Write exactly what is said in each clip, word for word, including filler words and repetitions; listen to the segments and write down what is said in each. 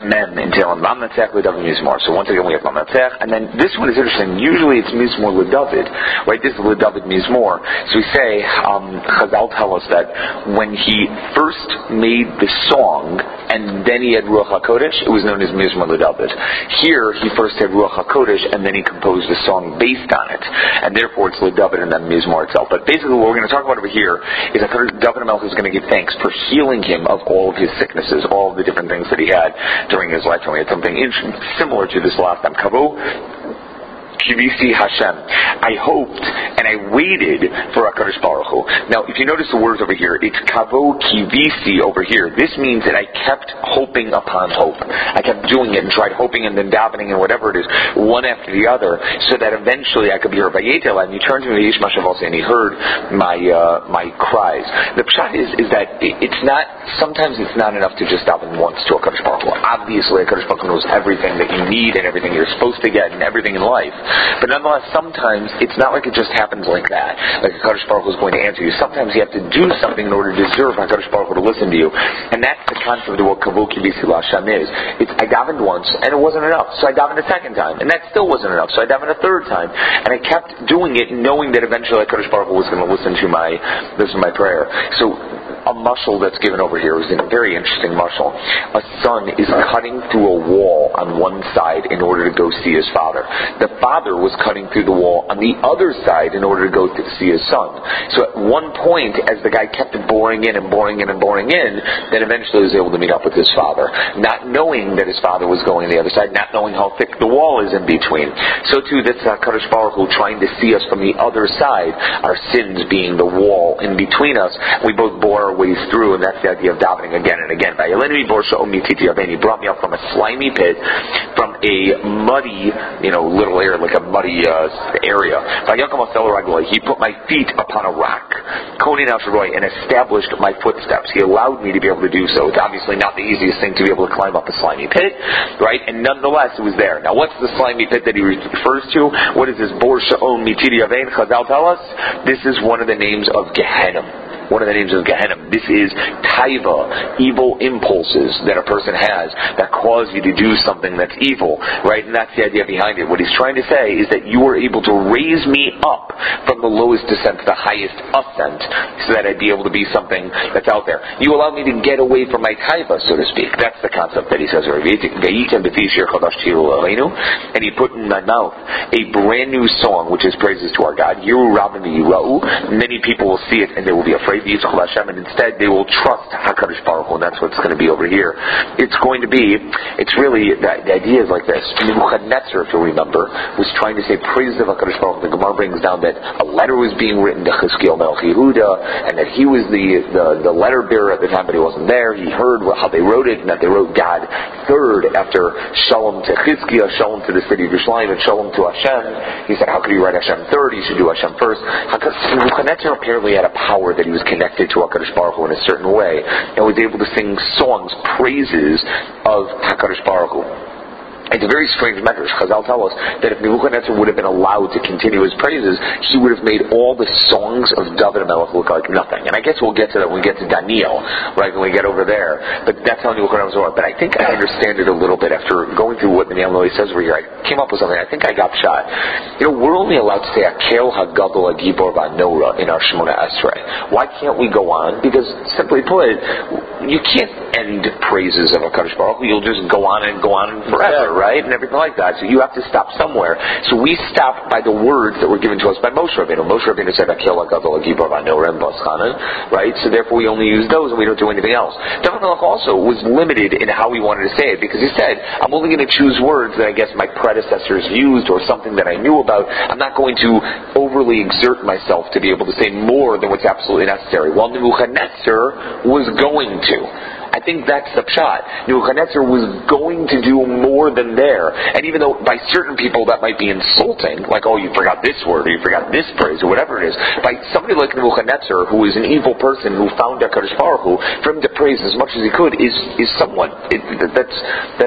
Mem in Tehillim, Mam Natzech LeDavid Mizmor. So once again we have Mam Natzech, and then this one is interesting. Usually it's Mizmor LeDavid, right? This is LeDavid Mizmor. So we say, um, Chazal tell us that when he first made the song, and then he had Ruach HaKodesh, it was known as Mizmor LeDavid. Here he first had Ruach HaKodesh, and then he composed a song based on it, and therefore it's LeDavid and then Mizmor itself. But basically what we're going to talk about over here is that David HaMelech is going to give thanks for healing him of all of his sicknesses, all of the different things that he had during his lifetime. We had something similar to this last time. Kavo Kivisi Hashem. I hoped and I waited for HaKadosh Baruch Hu. Now, if you notice the words over here, it's Kavo Kivisi over here. This means that I kept hoping upon hope. I kept doing it and tried hoping and then davening and whatever it is, one after the other, so that eventually I could be heard by Yetel. And he turned to me, Yish Mashavasi, and he heard my uh, my cries. The pshat is, is that it's not, sometimes it's not enough to just daven once to HaKadosh Baruch Hu. Obviously, HaKadosh Baruch Hu knows everything that you need and everything you're supposed to get and everything in life. But nonetheless, sometimes it's not like it just happens like that. Like HaKadosh Baruch Hu is going to answer you. Sometimes you have to do something in order to deserve HaKadosh Baruch Hu to listen to you. And that's the concept of what Kavod Kivisi L'Hashem is. It's, I davened once, and it wasn't enough. So I davened a second time, and that still wasn't enough. So I davened a third time. And I kept doing it, knowing that eventually HaKadosh Baruch Hu was going to listen to my, listen to my prayer. So a mushal that's given over here is a very interesting mushal. A son is cutting through a wall on one side in order to go see his father. The father was cutting through the wall on the other side in order to go to see his son. So at one point, as the guy kept boring in and boring in and boring in, then eventually he was able to meet up with his father, not knowing that his father was going on the other side, not knowing how thick the wall is in between. So too, that's HaKadosh Baruch Hu trying to see us from the other side, our sins being the wall in between us. We both bore our ways through, and that's the idea of davening again and again. He brought me up from a slimy pit, from a muddy, you know, little area, like a muddy uh, area. He put my feet upon a rock, and established my footsteps. He allowed me to be able to do so. It's obviously not the easiest thing to be able to climb up a slimy pit, right? And nonetheless, it was there. Now, what's the slimy pit that he refers to? What is this? Bor Sha'on Mitiri Yavein, Chazal tell us? This is one of the names of Gehenna. One of the names of Gehenna. This is taiva, evil impulses that a person has that cause you to do something that's evil, right? And that's the idea behind it. What he's trying to say is that you were able to raise me up from the lowest descent to the highest ascent, so that I'd be able to be something that's out there. You allowed me to get away from my taiva, so to speak. That's the concept that he says. And he put in my mouth a brand new song, which is praises to our God. Many people will see it and they will be afraid. And instead they will trust HaKadosh Baruch Hu, and that's what's going to be over here. It's going to be, it's really, the, the idea is like this. Nebuchadnezzar, if you remember, was trying to say praises of HaKadosh Baruch Hu. The Gemara brings down that a letter was being written to Chizkiel Melech Yehuda, and that he was the, the, the letter bearer at the time, but he wasn't there. He heard how they wrote it, and that they wrote God third after Shalom to Chizkiah, Shalom to the city of Yerushalayim, and Shalom to Hashem. He said, how could you write Hashem third? You should do Hashem first. Nebuchadnezzar apparently had a power that he was connected to HaKadosh Baruch Hu in a certain way, and was able to sing songs, praises of HaKadosh Baruch Hu. It's a very strange medrash. Chazal tell us that if Nebuchadnezzar would have been allowed to continue his praises, he would have made all the songs of David HaMelech look like nothing. And I guess we'll get to that when we get to Daniel, right, when we get over there. But that's how Nebuchadnezzar was. But I think I understand it a little bit after going through what Daniel really says over here. I came up with something. I think I got shot. You know, we're only allowed to say Akel HaGadol HaGibor VaNorah in our Shemona Esrei. Why can't we go on? Because, simply put, you can't end praises of HaKadosh Baruch Hu. You'll just go on and go on forever. Right? And everything like that. So you have to stop somewhere. So we stop by the words that were given to us by Moshe Rabbeinu. Moshe Rabbeinu said, Akel HaGadol HaGibor VaNorah and Baschanan, right? So therefore we only use those and we don't do anything else. David HaMelech also was limited in how he wanted to say it, because he said, I'm only going to choose words that I guess my predecessors used or something that I knew about. I'm not going to overly exert myself to be able to say more than what's absolutely necessary. While Nebuchadnezzar was going to. I think that's the pshat. Nebuchadnezzar was going to do more than there. And even though by certain people that might be insulting, like, oh, you forgot this word, or you forgot this praise, or whatever it is, by somebody like Nebuchadnezzar, who is an evil person who found HaKadosh Baruch Hu, for him to praise as much as he could is is somewhat, it, that's, that's,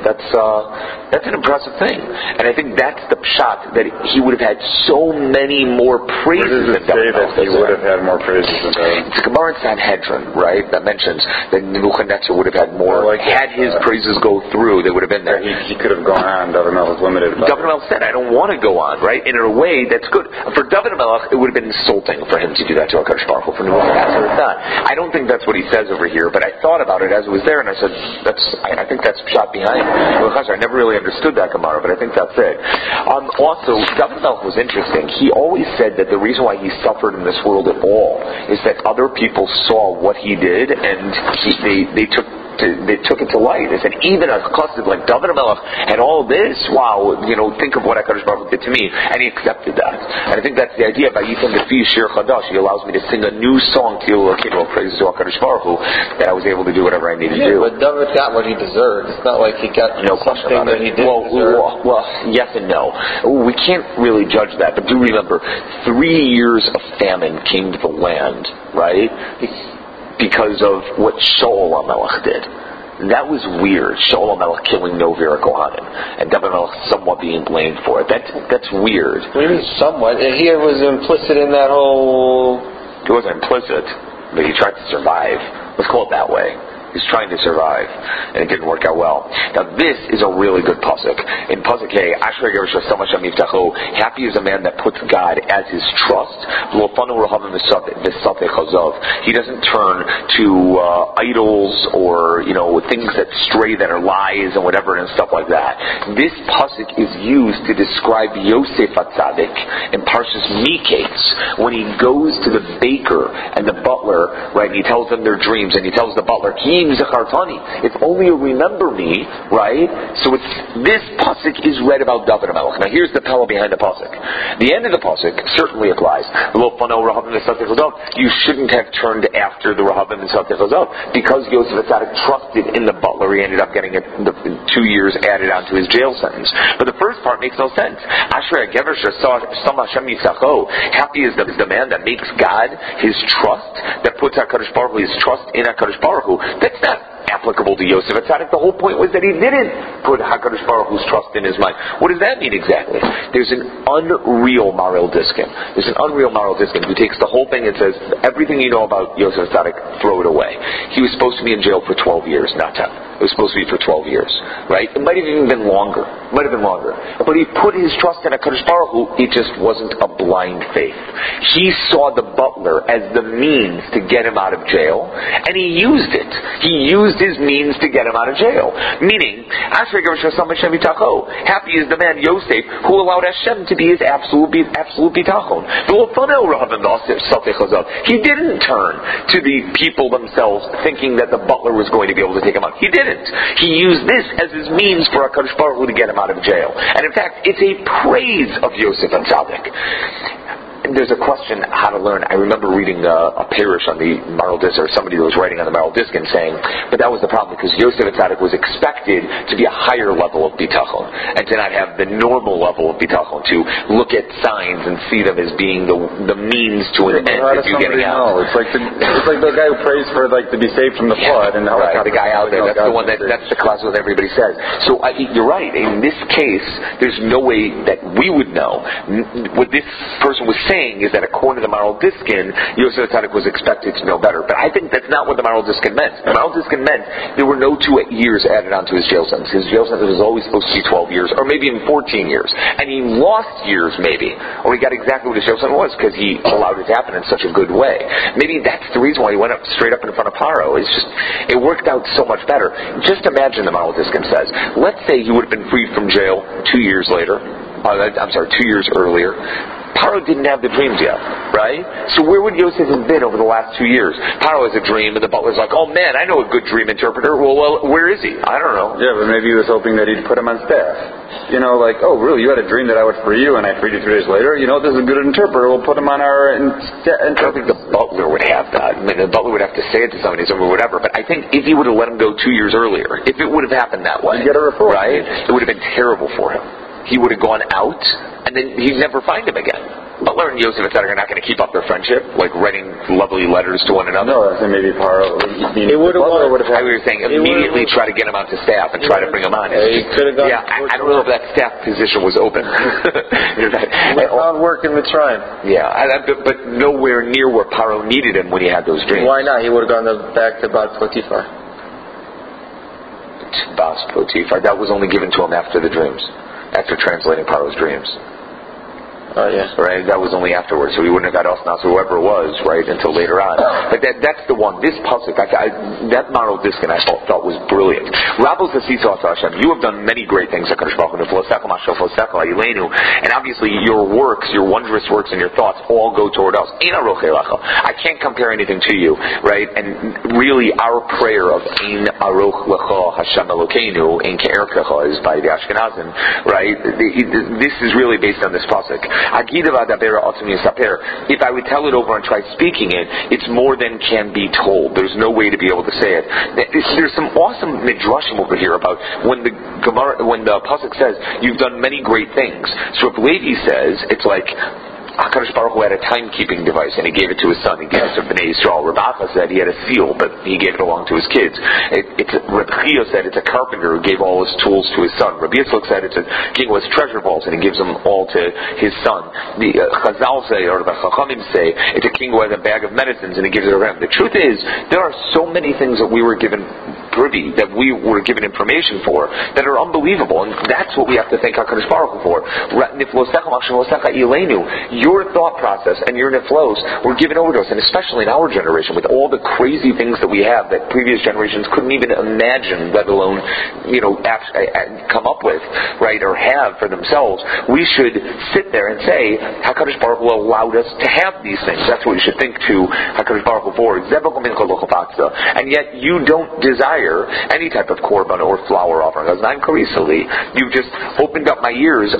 That's uh, that's an impressive thing. And I think that's the pshat, that he would have had so many more praises than David Melech. He would have had more praises than David. It's a Gemara in Sanhedrin, right, that mentions that Nebuchadnezzar would have had more. Like had his uh, praises go through, they would have been there. Yeah, he, he could have gone on. David Melech was limited. David Melech said, I don't want to go on, right? And in a way, that's good. For David Melech, it would have been insulting for him to do that to HaKadosh Baruch Hu. For Nebuchadnezzar, it's not. I don't think that's what he says over here, but I thought about it as it was there, and I said, that's. I, I think that's shot behind Nebuchadnezzar. I never really understood that Gemara, but I think that's it. Um, also, David Melech was interesting. He always said that the reason why he suffered in this world at all is that other people saw what he did, and he, they, they took To, they took it to light. They said, even a chassid like David Melech had all this, wow, you know, think of what HaKadosh Baruch Hu did to me, and he accepted that. And I think that's the idea. By Yitzhak Lefi Shir Chadash, he allows me to sing a new song to Elokeinu, praises to HaKadosh Baruch Hu, that I was able to do whatever I needed yeah, to do. But David got what he deserved. It's not like he got no question something about that it. he didn't well, deserve. Well, well, yes and no. We can't really judge that, but do remember, three years of famine came to the land, right? Because of what Shaul HaMelech did. That was weird. Shaul HaMelech killing Novir Kohanim, and David Melech somewhat being blamed for it. That's that's weird. What do you mean somewhat? He was implicit in that whole. He wasn't implicit, but he tried to survive. Let's call it that way. He's trying to survive, and it didn't work out well. Now this is a really good pasuk. In pasuk Hey, Ashrei Ger Shasam Hashem Yiftacho, happy is a man that puts God as his trust. He doesn't turn to uh, idols or, you know, things that stray, that are lies and whatever and stuff like that. This pasuk is used to describe Yosef HaTzadik in Parshas Miketz, when he goes to the baker and the butler, right, and he tells them their dreams, and he tells the butler, if only you remember me, right? So it's, this pasuk is read about David Melech. Now here's the pella behind the pasuk. The end of the pasuk certainly applies. You shouldn't have turned after the Rahavim and Satech Hazav, because Yosef HaTzadik trusted in the butler. He ended up getting a, the, two years added onto his jail sentence. But the first part makes no sense. Ashrei Gever Shasam Hashem Yisachol. Happy is the, the man that makes God his trust, that puts HaKadosh Baruch Hu, his trust in HaKadosh Baruch Hu. That's not applicable to Yosef HaTzadik. The whole point was that he didn't put HaKadosh Baruch Hu's trust in his mind. What does that mean exactly? There's an unreal Maharil Diskin. There's an unreal Maharil Diskin who takes the whole thing and says, everything you know about Yosef HaTzadik, throw it away. He was supposed to be in jail for twelve years, not ten. It was supposed to be for twelve years, right? It might have even been longer. It might have been longer. But he put his trust in HaKadosh Baruch Hu. It just wasn't a blind faith. He saw the butler as the means to get him out of jail, and he used it. He used his means to get him out of jail. Meaning, happy is the man Yosef who allowed Hashem to be his absolute absolute bitachon. He didn't turn to the people themselves thinking that the butler was going to be able to take him out. He didn't. He used this as his means for HaKadosh Baruch Hu to get him out of jail. And in fact, it's a praise of Yosef HaTzadik. There's a question how to learn. I remember reading a, a parish on the Maharil Diskin, or somebody who was writing on the Maharil Diskin saying, but that was the problem, because Yosef HaTzadik was expected to be a higher level of bitachon, and to not have the normal level of bitachon, to look at signs and see them as being the the means to an end of you getting out. Know? It's like the it's like the guy who prays for like to be saved from the flood, yeah, and right, the guy out there. That's the one that that's the class that everybody says. So I, you're right. In this case, there's no way that we would know. What this person was saying is that according to the Maharil Diskin, Yosef HaTzadik was expected to know better. But I think that's not what the Maharil Diskin meant. The Maharil Diskin meant there were no two years added onto his jail sentence. His jail sentence was always supposed to be twelve years, or maybe even fourteen years. And he lost years, maybe. Or he got exactly what his jail sentence was, because he allowed it to happen in such a good way. Maybe that's the reason why he went up straight up in front of Paro. It's just, it worked out so much better. Just imagine, the Maharil Diskin says, let's say he would have been freed from jail two years later. Uh, I'm sorry, two years earlier. Paro didn't have the dreams yet, right? So where would Yosef have been over the last two years? Paro has a dream, and the butler's like, oh man, I know a good dream interpreter. Well, well, where is he? I don't know. Yeah, but maybe he was hoping that he'd put him on staff. You know, like, oh, really, you had a dream that I would free you, and I freed you two days later? You know, this is a good interpreter. We'll put him on our... In- I don't think the butler would have that. I mean, the butler would have to say it to somebody or whatever, but I think if he would have let him go two years earlier, if it would have happened that way, you get a report, right, it would have been terrible for him. he would have gone out, and then he'd never find him again. Butler and Yosef, et cetera, are not going to keep up their friendship, like writing lovely letters to one another. No, I think maybe Paro. He would have Butler would have. I was saying immediately try to get him onto staff and try to bring him on. Yeah, he could have gone. Yeah, I, I don't know if that staff position was open. He found work in Mitzrayim. Yeah, I, I, but, but nowhere near where Paro needed him when he had those dreams. Why not? He would have gone to, back to Bat Potiphar. Bas Potiphar. That was only given to him after the dreams, after translating Paro's dreams. Oh, yeah. Right, that was only afterwards, so he wouldn't have got Osnas or whoever it was, right, until later on. But that, that's the one. This pasuk, I, I, that Maral Diskin, I thought, thought was brilliant. Rabos Asisas Hashem, you have done many great things, and obviously your works, your wondrous works, and your thoughts all go toward us. I can't compare anything to you, right? And really, our prayer of Ein Aroch Lecha Hashem Elokeinu Ein Ke'erkecha is by the Ashkenazim, right? This is really based on this pasuk. If I would tell it over and try speaking it, it's more than can be told. There's no way to be able to say it. There's some awesome midrashim over here about when the Gemara, when the pasuk says you've done many great things. So if Levi says, it's like HaKadosh Baruch Hu had a timekeeping device and he gave it to his son. He gave it to Bnei Yisrael. Rav Acha said he had a seal, but he gave it along to his kids. It, it's Reb Chia said it's a carpenter who gave all his tools to his son. Rabbi Yitzchak said it's a king with treasure vaults and he gives them all to his son. The uh, Chazal say, or the Chachamim say, it's a king who has a bag of medicines and he gives it to him. The truth is, there are so many things that we were given privy, that we were given information for, that are unbelievable, and that's what we have to thank HaKadosh Baruch Hu for. Your thought process and your niflos were given over to us, and especially in our generation, with all the crazy things that we have that previous generations couldn't even imagine, let alone, you know, come up with, right, or have for themselves. We should sit there and say, HaKadosh Baruch Hu allowed us to have these things. That's what we should think to HaKadosh Baruch Hu for. And yet you don't desire any type of korban or flour offering. You've just opened up my ears.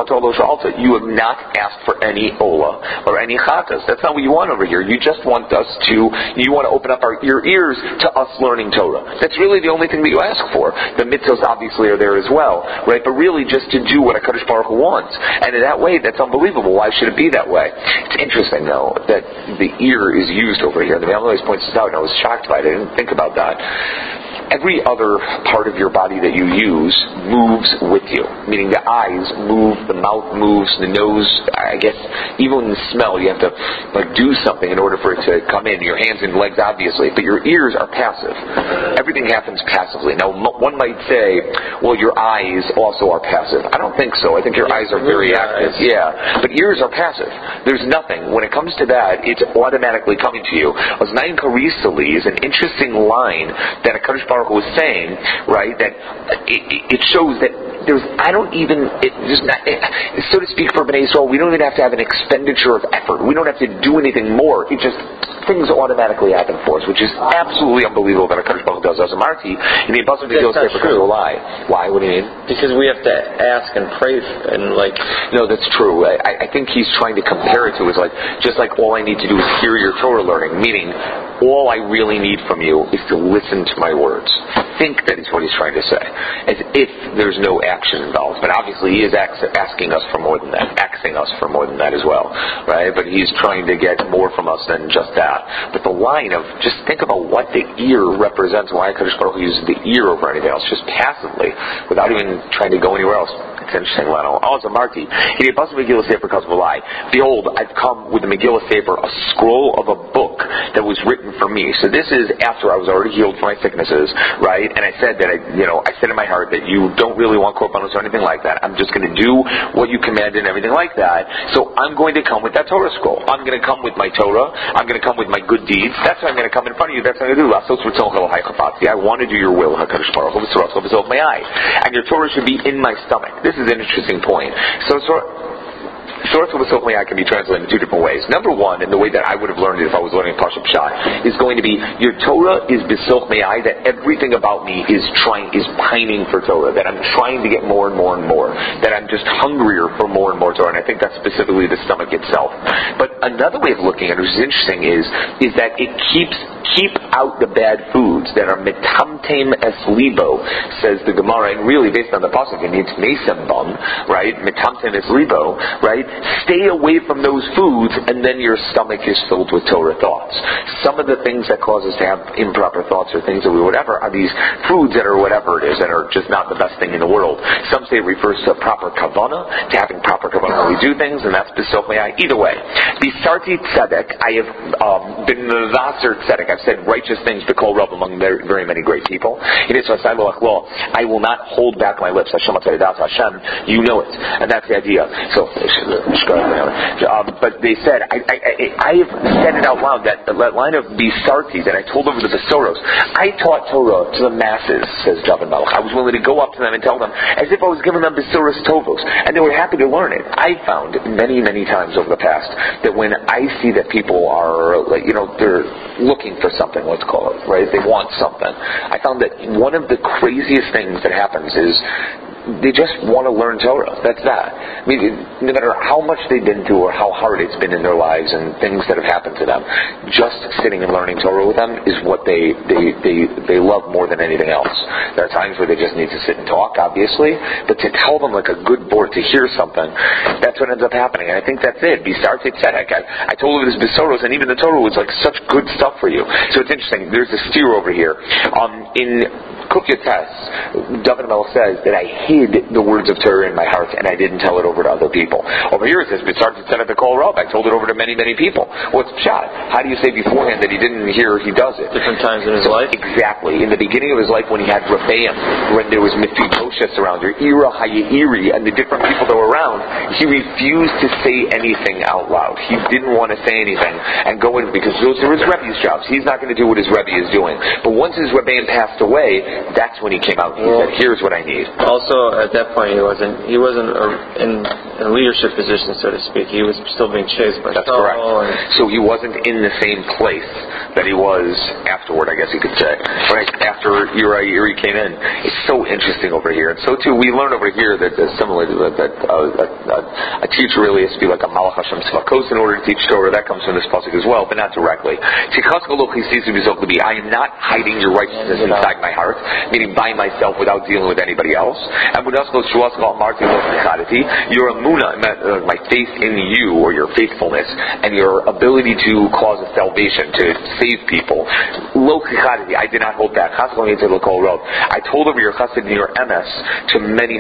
You have not asked for any ola or any chatas. That's not what you want over here. You just want us to, you want to open up our, your ears to us learning Torah. That's really the only thing that you ask for. The mitzvahs obviously are there as well, right? But really just to do what HaKadosh Baruch Hu wants. And in that way, that's unbelievable. Why should it be that way? It's interesting, though, that the ear is used over here. The Bible always points this out, and I was shocked by it. I didn't think about that. Every other part of your body that you use moves with you. Meaning the eyes move, the mouth moves, the nose, I guess, even in the smell, you have to like do something in order for it to come in. Your hands and legs, obviously. But your ears are passive. Everything happens passively. Now, one might say, well, your eyes also are passive. I don't think so. I think your eyes are very active. Yeah. But ears are passive. There's nothing. When it comes to that, it's automatically coming to you. Oznayin karisali is an interesting line that a Kadosh Baruch Hu was saying, right, that it, it shows that there's, I don't even, it just not, it, so to speak, for Bnei Yisrael, we don't even have to have an expenditure of effort. We don't have to do anything more. It just, things automatically happen for us, which is absolutely unbelievable that a Kadosh Baruch Hu does. As a Marti, and he doesn't do those because of a lie. Why? What do you mean? Because we have to ask and pray and like. No, that's true. I, I think he's trying to compare it to is like, just like all I need to do is hear your Torah learning, meaning all I really need from you is to listen to my words. I think that is what he's trying to say. As if there's no action involved. But obviously he is asking us for more than that. Asking us for more than that as well. Right? But he's trying to get more from us than just that. But the line of, just think about what the ear represents, why HaKadosh Baruch Hu uses the ear over anything else, just passively, without even trying to go anywhere else. It's interesting, Leno. Oh, it's a Marti. He must have Megillah Sefer because of a lie. Behold, I've come with the Megillah Sefer, a scroll of a book that was written for me. So this is after I was already healed from my sicknesses, right? And I said that, I, you know, I said in my heart that you don't really want korbanos or anything like that. I'm just going to do what you commanded and everything like that. So I'm going to come with that Torah scroll. I'm going to come with my Torah. I'm going to come with my good deeds. That's what I'm going to come in front of you. That's what I'm going to do. I want to do your will, HaKadosh Baruch Hu, and your Torah should be in my stomach. This is an interesting point. So, so Short to Besoch Me'ai can be translated in two different ways. Number one, and the way that I would have learned it if I was learning Parshat Pshat, is going to be your Torah is Besoch Me'ai, that everything about me is trying, is pining for Torah, that I'm trying to get more and more and more, that I'm just hungrier for more and more Torah, and I think that's specifically the stomach itself. But another way of looking at it, which is interesting, is is that it keeps keep out the bad foods that are metamtem es libo, says the Gemara, and really based on the pasuk it means mesem bum, right? Metamtem es libo, right? Stay away from those foods, and then your stomach is filled with Torah thoughts. Some of the things that cause us to have improper thoughts or things that we whatever are these foods that are whatever it is that are just not the best thing in the world. Some say it refers to proper kavanah, to having proper kavanah when we do things, and that's besoch me'ai. Either way, Bisarti tzedek, I have um, been mevaser tzedek. I've said righteous things, b'kol rav, among very, very many great people. It is I will not hold back my lips. Hashem, you know it, and that's the idea. So, um, but they said I, I, I have said it out loud, that that line of Bisarti that I told over the Besoros. I taught Torah to the masses, says David Malach. I was willing to go up to them and tell them as if I was giving them Besoros Tovos, and they were happy to learn it. I found many, many times over the past that when I see that people are, like, you know, they're looking for something, let's call it, right? They want something. I found that one of the craziest things that happens is they just want to learn Torah. That's that. I mean, no matter how much they've been through or how hard it's been in their lives and things that have happened to them, just sitting and learning Torah with them is what they, they, they, they love more than anything else. There are times where they just need to sit and talk, obviously, but to tell them like a good board to hear something, that's what ends up happening. And I think that's it. Bisarti tzedek. I, I told them this Besoros, and even the Torah was like such good stuff for you. So it's interesting. There's a steer over here. Um, in Kufyates, David Melech says that I hid the words of Torah in my heart and I didn't tell it over to other people. Over here it says, B'tzarti tzedek b'kol rav, I told it over to many, many people. What's pshat? How do you say beforehand that he didn't hear he does it? Different times in his so, life? Exactly. In the beginning of his life when he had Rebbeim, when there was Mephibosheth around, or Ira Hayairi, and the different people that were around, he refused to say anything out loud. He didn't want to say anything and go in, because those are his Rebbe's jobs. He's not going to do what his Rebbe is doing. But once his Rebbeim passed away, that's when he came out. He well, said, here's what I need. Also, at that point, he wasn't he wasn't a, in a leadership position, so to speak. He was still being chased by That's Saul. correct. And so he wasn't in the same place that he was afterward, I guess you could say. Right after Uri, Uri came in. It's so interesting over here. And so, too, we learn over here that, that similar to that, that uh, a, a teacher really has to be like a Malach Hashem Tzvakos in order to teach Torah. That comes from this pasuk as well, but not directly. I am not hiding your righteousness inside my heart, meaning by myself without dealing with anybody else. And your emunah, my faith in you, or your faithfulness, and your ability to cause a salvation, to save people. I did not hold back. I told over your chesed and your emes to many